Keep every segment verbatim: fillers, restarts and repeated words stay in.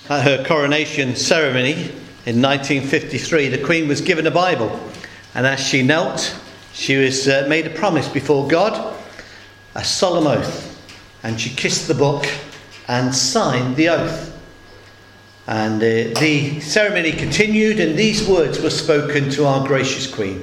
At her coronation ceremony in nineteen fifty-three, the Queen was given a Bible, and as she knelt, she was uh, made a promise before God, a solemn oath, and she kissed the book and signed the oath. And uh, the ceremony continued, and these words were spoken to our gracious Queen.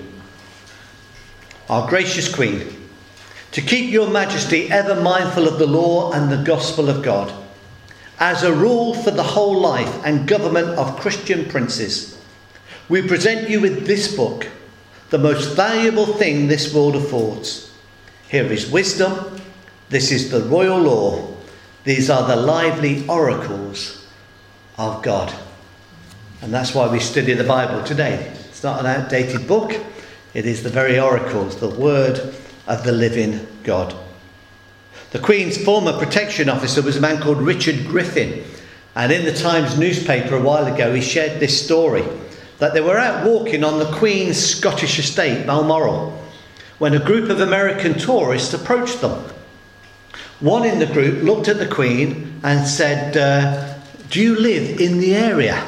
Our gracious Queen, to keep your majesty ever mindful of the law and the gospel of God, as a rule for the whole life and government of Christian princes, we present you with this book, the most valuable thing this world affords. Here is wisdom, this is the royal law, these are the lively oracles of God. And that's why we study the Bible today. It's not an outdated book, it is the very oracles, the word of the living God. The Queen's former protection officer was a man called Richard Griffin, and in the Times newspaper a while ago he shared this story, that they were out walking on the Queen's Scottish estate, Balmoral, when a group of American tourists approached them. One in the group looked at the Queen and said, uh, do you live in the area?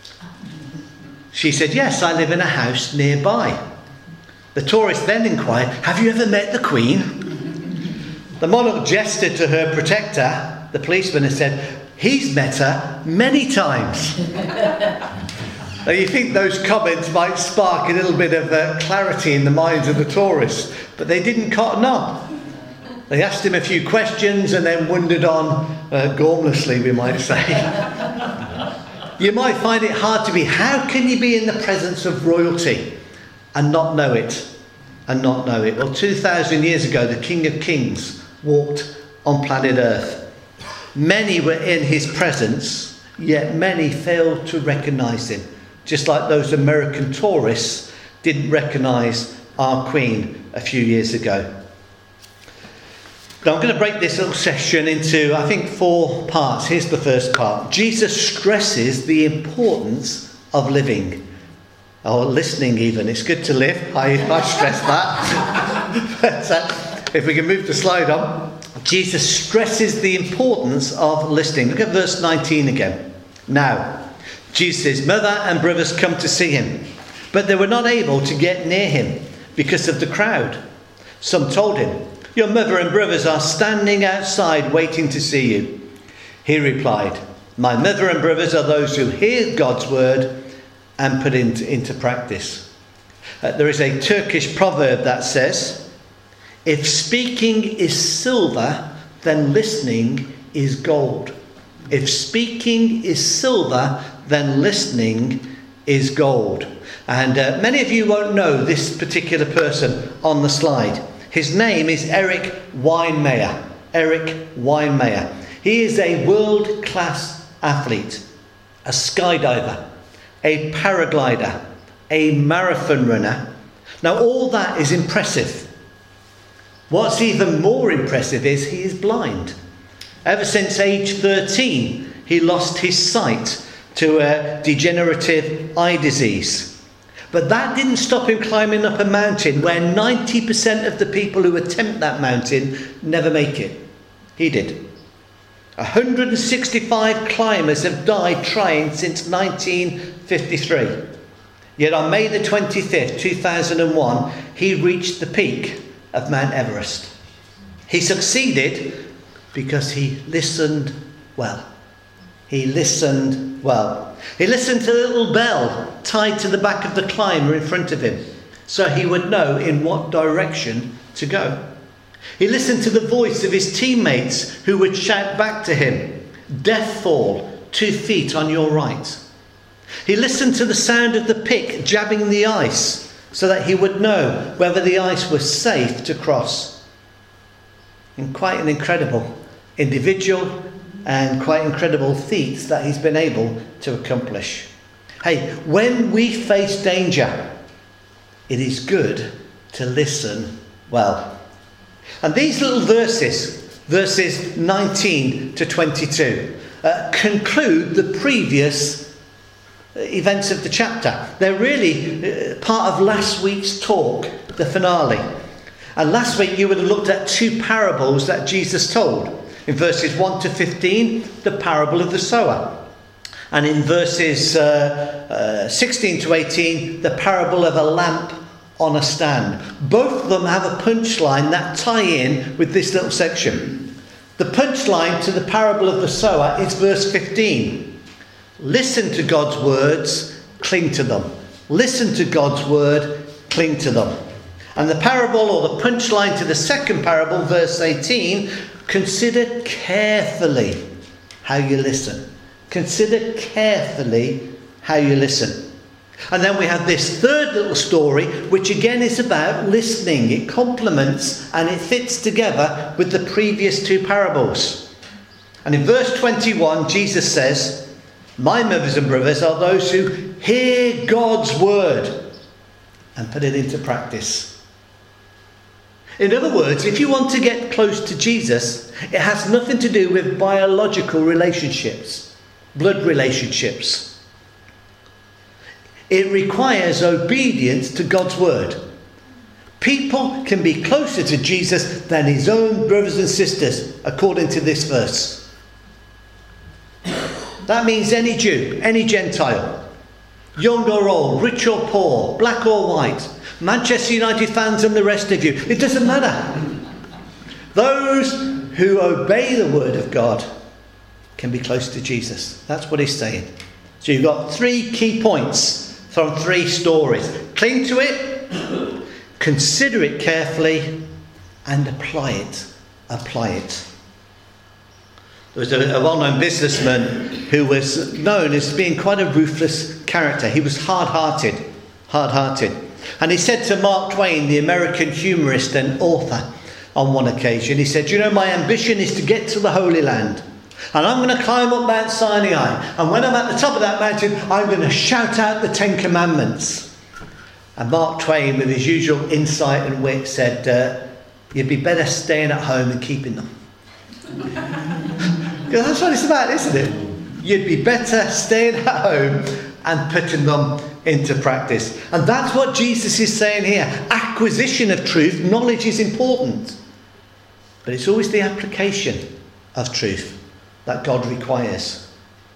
She said, yes, I live in a house nearby. The tourist then inquired, have you ever met the Queen? The monarch gestured to her protector, the policeman, and said, he's met her many times. Now you think those comments might spark a little bit of uh, clarity in the minds of the tourists, but they didn't cotton on. They asked him a few questions and then wandered on uh, gormlessly, we might say. You might find it hard to be, how can you be in the presence of royalty and not know it? And not know it. Well, two thousand years ago, the King of Kings walked on planet Earth. Many were in his presence, yet many failed to recognise him. Just like those American tourists didn't recognise our Queen a few years ago. Now I'm going to break this little session into, I think, four parts. Here's the first part. Jesus stresses the importance of living. Or listening even. It's good to live. I, I stress that. But, uh, if we can move the slide on. Jesus stresses the importance of listening. Look at verse nineteen again. Now, Jesus' mother and brothers come to see him, but they were not able to get near him because of the crowd. Some told him, your mother and brothers are standing outside waiting to see you. He replied, my mother and brothers are those who hear God's word and put into, into practice. Uh, there is a Turkish proverb that says, if speaking is silver, then listening is gold. If speaking is silver, then listening is gold. And uh, many of you won't know this particular person on the slide. His name is Erik Weihenmayer. Erik Weihenmayer. He is a world-class athlete, a skydiver, a paraglider, a marathon runner. Now all that is impressive. What's even more impressive is he is blind. Ever since age thirteen, he lost his sight to a degenerative eye disease. But that didn't stop him climbing up a mountain where ninety percent of the people who attempt that mountain never make it. He did. one hundred sixty-five climbers have died trying since nineteen fifty-three. Yet on May the twenty-fifth, two thousand one, he reached the peak of Mount Everest. He succeeded because he listened well. He listened well. He listened to the little bell tied to the back of the climber in front of him, so he would know in what direction to go. He listened to the voice of his teammates who would shout back to him, "Death fall, two feet on your right." He listened to the sound of the pick jabbing the ice so that he would know whether the ice was safe to cross. And quite an incredible individual and quite incredible feats that he's been able to accomplish. Hey, when we face danger, it is good to listen well. And these little verses, verses nineteen to twenty-two, uh, conclude the previous events of the chapter. They're really uh, part of last week's talk, the finale. And last week you would have looked at two parables that Jesus told. In verses one to fifteen, the parable of the sower. And in verses uh, uh, sixteen to eighteen, the parable of a lamp on a stand. Both of them have a punchline that tie in with this little section. The punchline to the parable of the sower is verse fifteen. Listen to God's words, cling to them. Listen to God's word, cling to them. And the parable, or the punchline to the second parable, verse eighteen, consider carefully how you listen. Consider carefully how you listen. And then we have this third little story, which again is about listening. It complements and it fits together with the previous two parables. And in verse twenty-one, Jesus says, my mothers and brothers are those who hear God's word and put it into practice. In other words, if you want to get close to Jesus, it has nothing to do with biological relationships, blood relationships. It requires obedience to God's word. People can be closer to Jesus than his own brothers and sisters, according to this verse. That means any Jew, any Gentile, young or old, rich or poor, black or white, Manchester United fans and the rest of you. It doesn't matter. Those who obey the word of God can be close to Jesus. That's what he's saying. So you've got three key points from three stories. Cling to it, consider it carefully, and apply it. Apply it. There was a, a well-known businessman who was known as being quite a ruthless character. He was hard-hearted. Hard-hearted. And he said to Mark Twain, the American humorist and author, on one occasion, he said, you know, my ambition is to get to the Holy Land. And I'm going to climb up Mount Sinai. And when I'm at the top of that mountain, I'm going to shout out the Ten Commandments. And Mark Twain, with his usual insight and wit, said, uh, you'd be better staying at home and keeping them. Because that's what it's about, isn't it? You'd be better staying at home and putting them into practice. And that's what Jesus is saying here. Acquisition of truth, knowledge is important. But it's always the application of truth that God requires.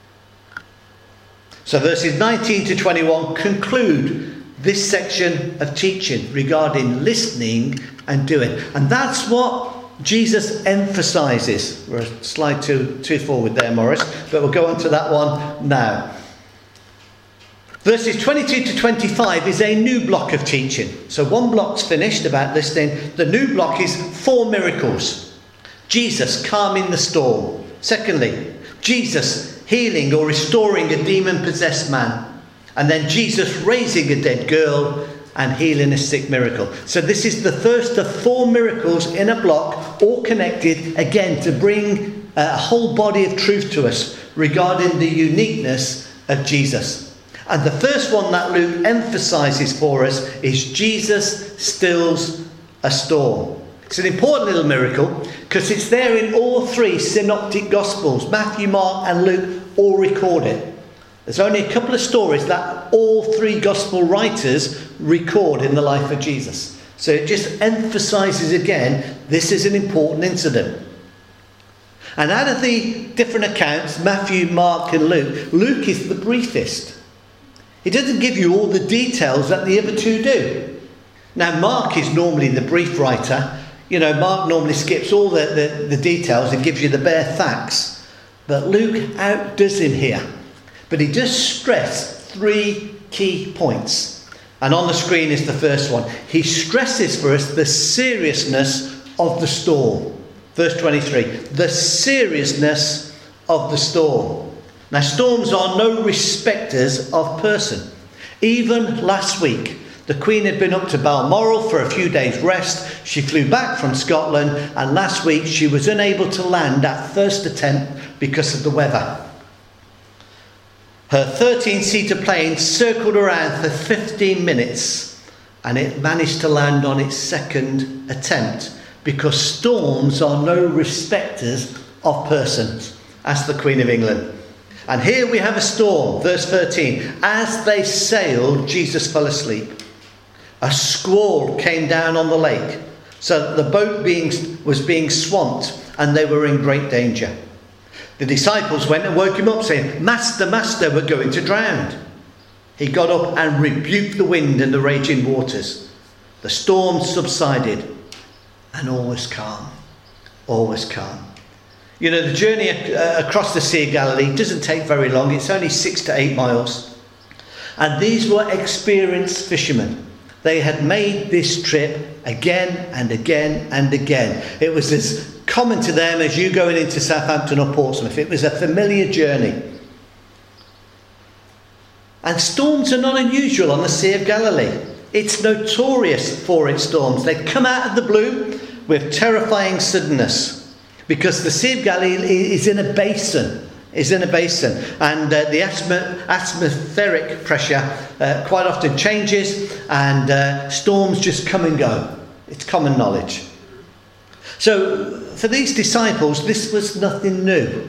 So verses nineteen to twenty-one conclude this section of teaching regarding listening and doing. And that's what Jesus emphasises. We're a slide too, too forward there, Morris, but we'll go on to that one now. Verses twenty-two to twenty-five is a new block of teaching. So one block's finished about listening. The new block is four miracles. Jesus calming the storm. Secondly, Jesus healing or restoring a demon-possessed man. And then Jesus raising a dead girl and healing a sick miracle. So this is the first of four miracles in a block, all connected, again, to bring a whole body of truth to us regarding the uniqueness of Jesus. And the first one that Luke emphasises for us is Jesus stills a storm. It's an important little miracle because it's there in all three synoptic gospels. Matthew, Mark and Luke all record it. There's only a couple of stories that all three gospel writers record in the life of Jesus. So it just emphasises again, this is an important incident. And out of the different accounts, Matthew, Mark and Luke, Luke is the briefest. He doesn't give you all the details that the other two do. Now Mark is normally the brief writer. You know, Mark normally skips all the, the, the details and gives you the bare facts. But Luke outdoes him here. But he does stress three key points. And on the screen is the first one. He stresses for us the seriousness of the storm. Verse twenty-three. The seriousness of the storm. Now, storms are no respecters of person. Even last week, the Queen had been up to Balmoral for a few days' rest. She flew back from Scotland, and last week she was unable to land at first attempt because of the weather. Her thirteen-seater plane circled around for fifteen minutes, and it managed to land on its second attempt because storms are no respecters of persons. That's the Queen of England. And here we have a storm, verse thirteen. As they sailed, Jesus fell asleep. A squall came down on the lake, so that the boat being, was being swamped, and they were in great danger. The disciples went and woke him up, saying, "Master, Master, we're going to drown." He got up and rebuked the wind and the raging waters. The storm subsided and all was calm. All was calm. You know, the journey uh, across the Sea of Galilee doesn't take very long. It's only six to eight miles. And these were experienced fishermen. They had made this trip again and again and again. It was as common to them as you going into Southampton or Portsmouth. It was a familiar journey. And storms are not unusual on the Sea of Galilee. It's notorious for its storms. They come out of the blue with terrifying suddenness. Because the Sea of Galilee is in a basin, is in a basin, and uh, the atmos- atmospheric pressure uh, quite often changes, and uh, storms just come and go. It's common knowledge. So for these disciples, this was nothing new,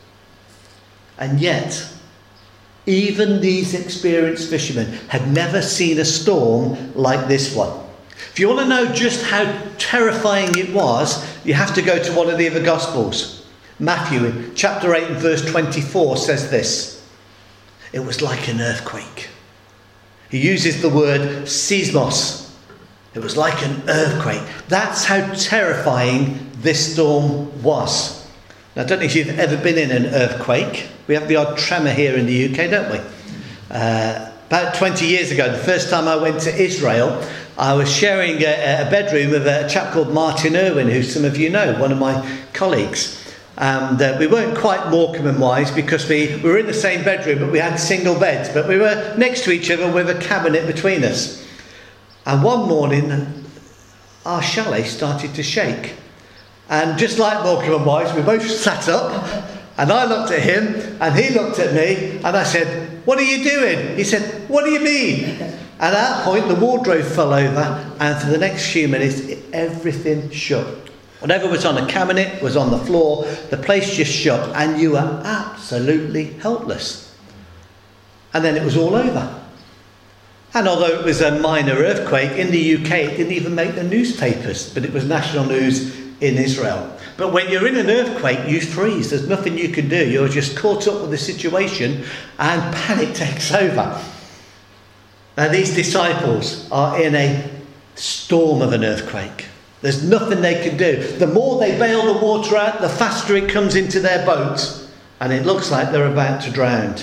and yet even these experienced fishermen had never seen a storm like this one. If you want to know just how terrifying it was, you have to go to one of the other Gospels. Matthew, in chapter eight and verse twenty-four, says this. It was like an earthquake. He uses the word seismos. It was like an earthquake. That's how terrifying this storm was. Now, I don't know if you've ever been in an earthquake. We have the odd tremor here in the U K, don't we? Uh, about twenty years ago, the first time I went to Israel, I was sharing a, a bedroom with a chap called Martin Irwin, who some of you know, one of my colleagues. And uh, we weren't quite Morecambe and Wise because we, we were in the same bedroom, but we had single beds. But we were next to each other with a cabinet between us. And one morning, our chalet started to shake. And just like Morecambe and Wise, we both sat up. And I looked at him, and he looked at me, and I said, "What are you doing?" He said, "What do you mean?" And at that point, the wardrobe fell over, and for the next few minutes, it, everything shook. Whatever was on a cabinet was on the floor. The place just shook, and you were absolutely helpless. And then it was all over. And although it was a minor earthquake, in the U K, it didn't even make the newspapers, but it was national news in Israel. But when you're in an earthquake, you freeze. There's nothing you can do. You're just caught up with the situation, and panic takes over. Now, these disciples are in a storm of an earthquake. There's nothing they can do. The more they bail the water out, the faster it comes into their boat, and it looks like they're about to drown.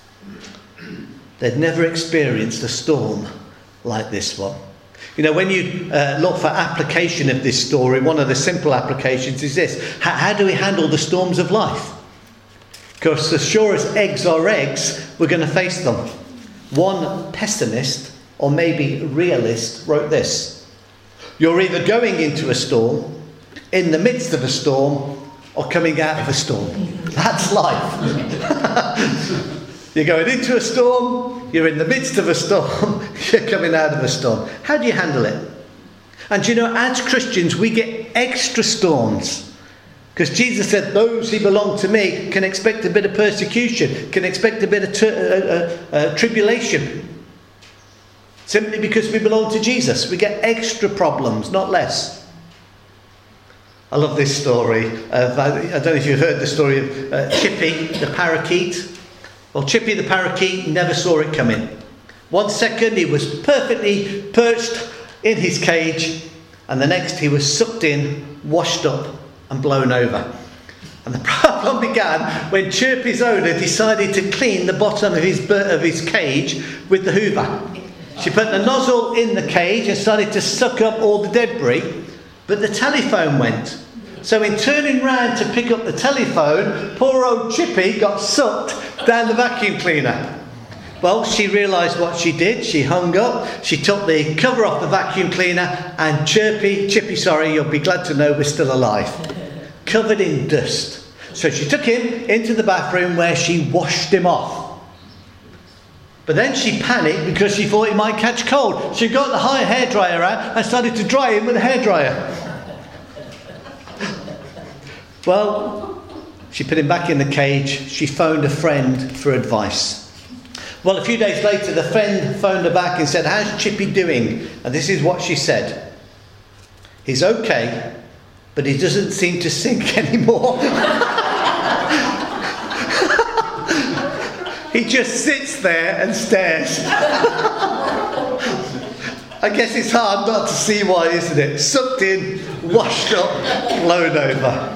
They'd never experienced a storm like this one. You know, when you uh, look for application of this story, one of the simple applications is this. How, how do we handle the storms of life? Because as sure as eggs are eggs, we're going to face them. One pessimist, or maybe realist, wrote this. You're either going into a storm, in the midst of a storm, or coming out of a storm. That's life. You're going into a storm, you're in the midst of a storm, you're coming out of a storm. How do you handle it? And you know, as Christians, we get extra storms. Because Jesus said, those who belong to me can expect a bit of persecution, can expect a bit of ter- uh, uh, uh, tribulation. Simply because we belong to Jesus. We get extra problems, not less. I love this story. Of, I don't know if you've heard the story of uh, Chippy, the parakeet. Well, Chippy the parakeet never saw it coming. One second he was perfectly perched in his cage, and the next he was sucked in, washed up and blown over. And the problem began when Chirpy's owner decided to clean the bottom of his, of his cage with the hoover. She put the nozzle in the cage and started to suck up all the debris, but the telephone went. So in turning round to pick up the telephone, poor old Chippy got sucked down the vacuum cleaner. Well, she realised what she did. She hung up, she took the cover off the vacuum cleaner, and Chirpy, Chippy, sorry, you'll be glad to know we're still alive. Covered in dust. So she took him into the bathroom where she washed him off. But then she panicked because she thought he might catch cold. She got the high hairdryer out and started to dry him with a hairdryer. Well, she put him back in the cage. She phoned a friend for advice. Well, a few days later, the friend phoned her back and said, how's Chippy doing? And this is what she said. He's okay, but he doesn't seem to sink anymore. He just sits there and stares. I guess it's hard not to see why, isn't it? Sucked in, washed up, blown over.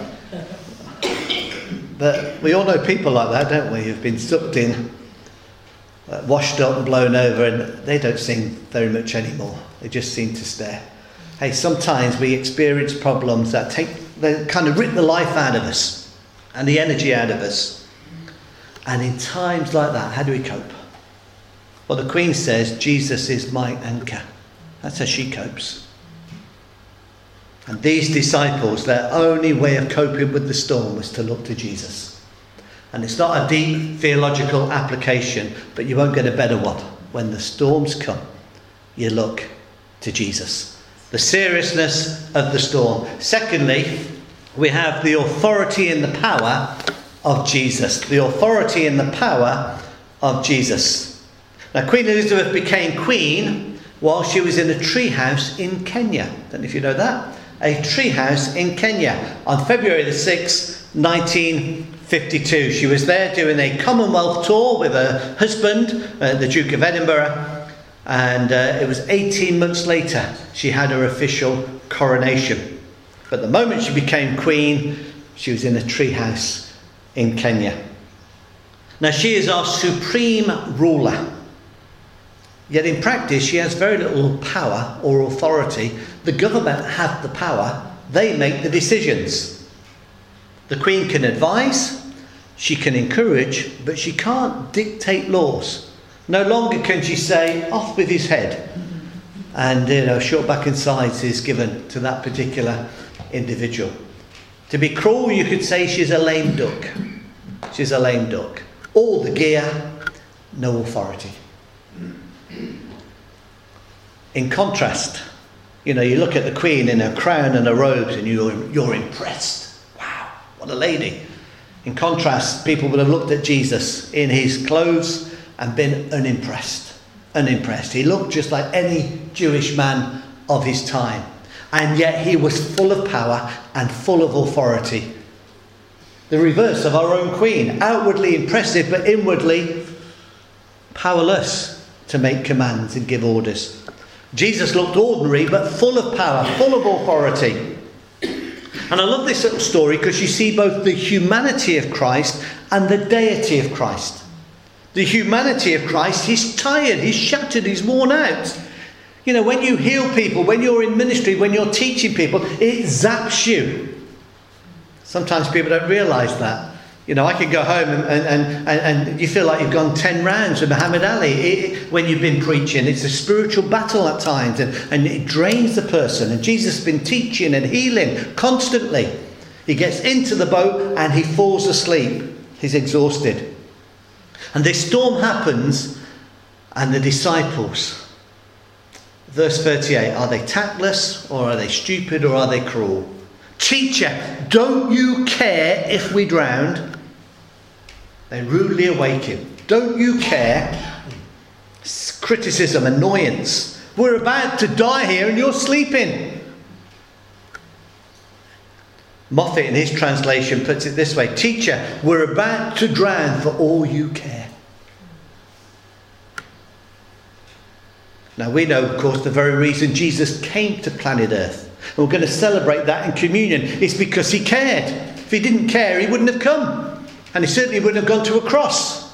But we all know people like that, don't we? Who've been sucked in, washed up and blown over, and they don't sing very much anymore. They just seem to stare. Hey, sometimes we experience problems that take, they kind of rip the life out of us and the energy out of us. And in times like that, how do we cope? Well, the Queen says, Jesus is my anchor. That's how she copes. And these disciples, their only way of coping with the storm was to look to Jesus. And it's not a deep theological application, but you won't get a better one. When the storms come, you look to Jesus. The seriousness of the storm. Secondly, we have the authority and the power of Jesus. The authority and the power of Jesus. Now, Queen Elizabeth became queen while she was in a treehouse in Kenya. I don't know if you know that. A treehouse in Kenya on February the sixth, nineteen fifty-two. She was there doing a Commonwealth tour with her husband, uh, the Duke of Edinburgh, and uh, it was eighteen months later she had her official coronation. But the moment she became queen, she was in a treehouse in Kenya. Now, she is our supreme ruler. Yet in practice, she has very little power or authority. The government have the power. They make the decisions. The Queen can advise, she can encourage, but she can't dictate laws. No longer can she say, off with his head. And, you know, short back and sides is given to that particular individual. To be cruel, you could say she's a lame duck. She's a lame duck. All the gear, no authority. In contrast, you know, you look at the Queen in her crown and her robes and you're, you're impressed. Wow, what a lady. In contrast, people would have looked at Jesus in his clothes and been unimpressed. Unimpressed. He looked just like any Jewish man of his time. And yet he was full of power and full of authority. The reverse of our own Queen. Outwardly impressive, but inwardly powerless to make commands and give orders. Jesus looked ordinary, but full of power, full of authority. And I love this little story because you see both the humanity of Christ and the deity of Christ. The humanity of Christ, he's tired, he's shattered, he's worn out. You know, when you heal people, when you're in ministry, when you're teaching people, it zaps you. Sometimes people don't realise that. You know, I could go home and, and, and, and you feel like you've gone ten rounds with Muhammad Ali it, when you've been preaching. It's a spiritual battle at times, and, and it drains the person. And Jesus has been teaching and healing constantly. He gets into the boat and he falls asleep. He's exhausted. And this storm happens, and the disciples, verse thirty-eight, are they tactless, or are they stupid, or are they cruel? Teacher, don't you care if we drowned? They rudely awake him. Don't you care? Criticism, annoyance. We're about to die here and you're sleeping. Moffat in his translation puts it this way. Teacher, we're about to drown for all you care. Now we know, of course, the very reason Jesus came to planet Earth. And we're going to celebrate that in communion. It's because he cared. If he didn't care, he wouldn't have come. And he certainly wouldn't have gone to a cross.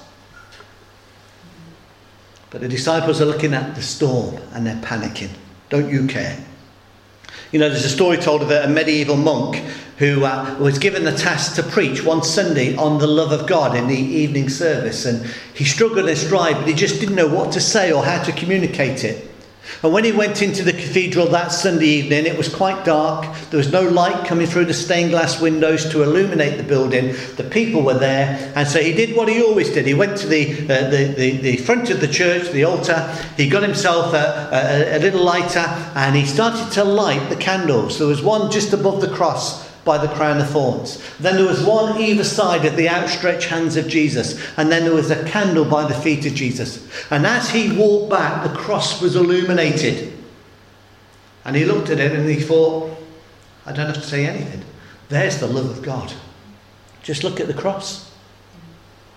But the disciples are looking at the storm and they're panicking. Don't you care? You know, there's a story told of a medieval monk who uh, was given the task to preach one Sunday on the love of God in the evening service. And he struggled and strived, but he just didn't know what to say or how to communicate it. And when he went into the cathedral that Sunday evening, it was quite dark. There was no light coming through the stained glass windows to illuminate the building. The people were there. And so he did what he always did. He went to the uh, the, the, the front of the church, the altar. He got himself a, a, a little lighter and he started to light the candles. There was one just above the cross by the crown of thorns. Then there was one either side of the outstretched hands of Jesus. And then there was a candle by the feet of Jesus. And as he walked back, the cross was illuminated. And he looked at it and he thought, I don't have to say anything. There's the love of God. Just look at the cross.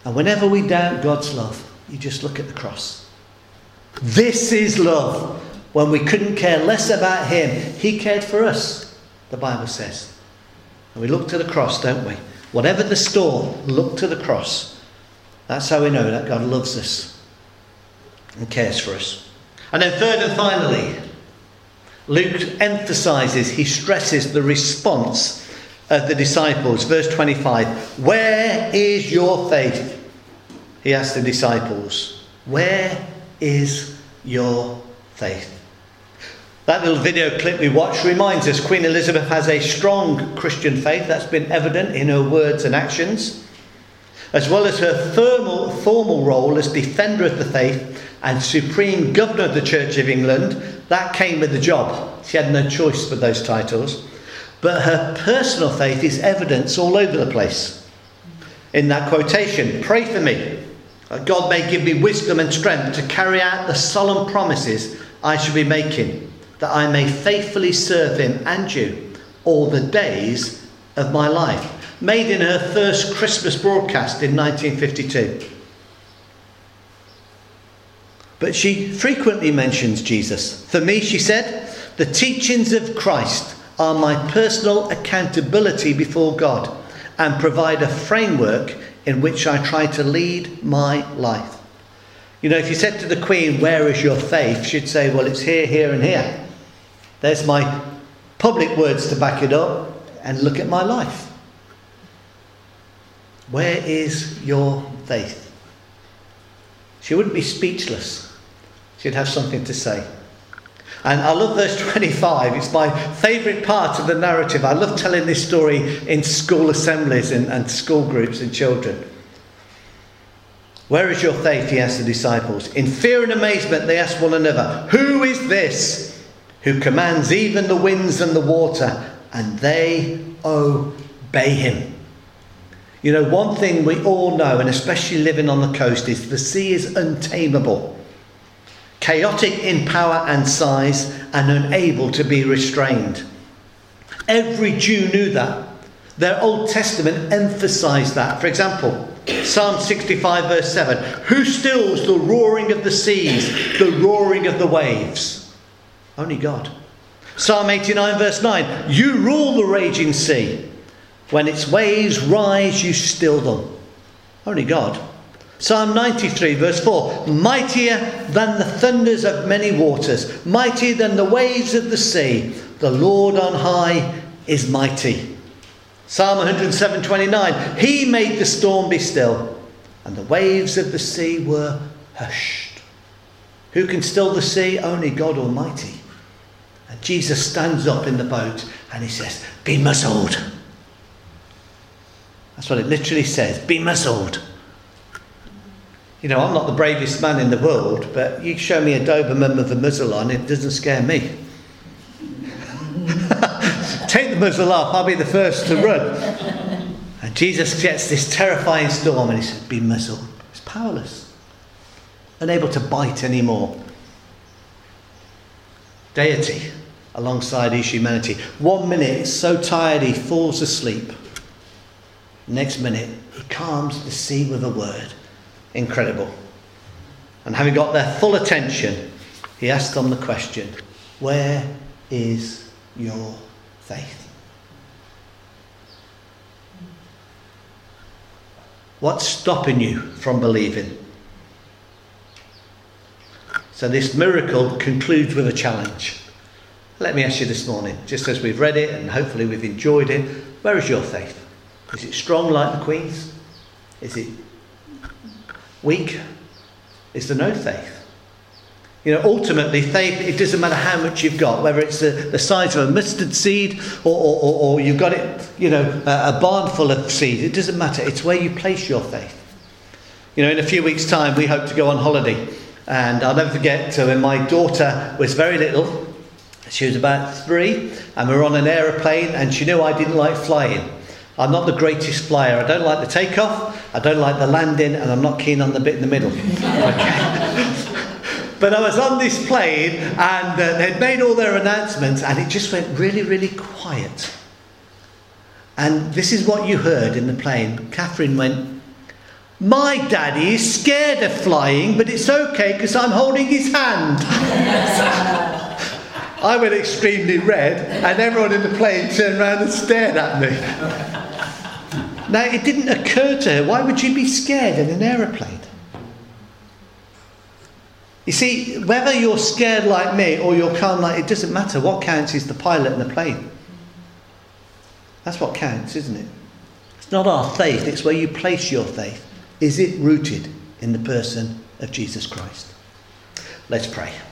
And whenever we doubt God's love, you just look at the cross. This is love. When we couldn't care less about him, he cared for us, the Bible says. And we look to the cross, don't we? Whatever the storm, look to the cross. That's how we know that God loves us and cares for us. And then third and finally, Luke emphasizes, he stresses the response of the disciples. Verse twenty-five, where is your faith? He asked the disciples, where is your faith? That little video clip we watched reminds us Queen Elizabeth has a strong Christian faith that's been evident in her words and actions, as well as her formal, formal role as defender of the faith and supreme governor of the Church of England. That came with the job. She had no choice for those titles. But her personal faith is evidence all over the place. In that quotation, pray for me, that God may give me wisdom and strength to carry out the solemn promises I shall be making, that I may faithfully serve him and you all the days of my life. Made in her first Christmas broadcast in nineteen fifty-two. But she frequently mentions Jesus. For me, she said, the teachings of Christ are my personal accountability before God and provide a framework in which I try to lead my life. You know, if you said to the Queen, where is your faith? She'd say, well, it's here, here and here. There's my public words to back it up, and look at my life. Where is your faith? She wouldn't be speechless. She'd have something to say. And I love verse twenty-five. It's my favourite part of the narrative. I love telling this story in school assemblies and, and school groups and children. Where is your faith? He asked the disciples. In fear and amazement, they asked one another, who is this who commands even the winds and the water, and they obey him? You know, one thing we all know, and especially living on the coast, is the sea is untamable. Chaotic in power and size, and unable to be restrained. Every Jew knew that. Their Old Testament emphasised that. For example, Psalm sixty-five verse seven. Who stills the roaring of the seas, the roaring of the waves? Only God. Psalm eighty-nine verse nine. You rule the raging sea. When its waves rise, you still them. Only God. Psalm ninety-three verse four. Mightier than the thunders of many waters, mightier than the waves of the sea, the Lord on high is mighty. Psalm one oh seven twenty-nine. He made the storm be still, and the waves of the sea were hushed. Who can still the sea? Only God Almighty. And Jesus stands up in the boat and he says, be muzzled. That's what it literally says, be muzzled. You know, I'm not the bravest man in the world, but you show me a Doberman with a muzzle on, it doesn't scare me. Take the muzzle off, I'll be the first to run. And Jesus gets this terrifying storm and he says, be muzzled. It's powerless. Unable to bite anymore. Deity alongside his humanity. One minute, so tired he falls asleep. Next minute, he calms the sea with a word. Incredible. And having got their full attention, he asked them the question, where is your faith? What's stopping you from believing? So this miracle concludes with a challenge. Let me ask you this morning, just as we've read it and hopefully we've enjoyed it, where is your faith? Is it strong like the Queen's? Is it weak? Is there no faith? You know, ultimately, faith, it doesn't matter how much you've got, whether it's the, the size of a mustard seed or, or, or, or you've got it, you know, a, a barn full of seeds. It doesn't matter. It's where you place your faith. You know, in a few weeks' time, we hope to go on holiday. And I'll never forget uh, when my daughter was very little. She was about three, and we were on an aeroplane, and she knew I didn't like flying. I'm not the greatest flyer. I don't like the takeoff, I don't like the landing, and I'm not keen on the bit in the middle. Okay. But I was on this plane, and uh, they'd made all their announcements, and it just went really, really quiet. And this is what you heard in the plane. Catherine went, My daddy is scared of flying, but it's okay because I'm holding his hand. I went extremely red, and everyone in the plane turned around and stared at me. Now, it didn't occur to her, why would you be scared in an aeroplane? You see, whether you're scared like me or you're calm like, it doesn't matter. What counts is the pilot and the plane. That's what counts, isn't it? It's not our faith, it's where you place your faith. Is it rooted in the person of Jesus Christ? Let's pray.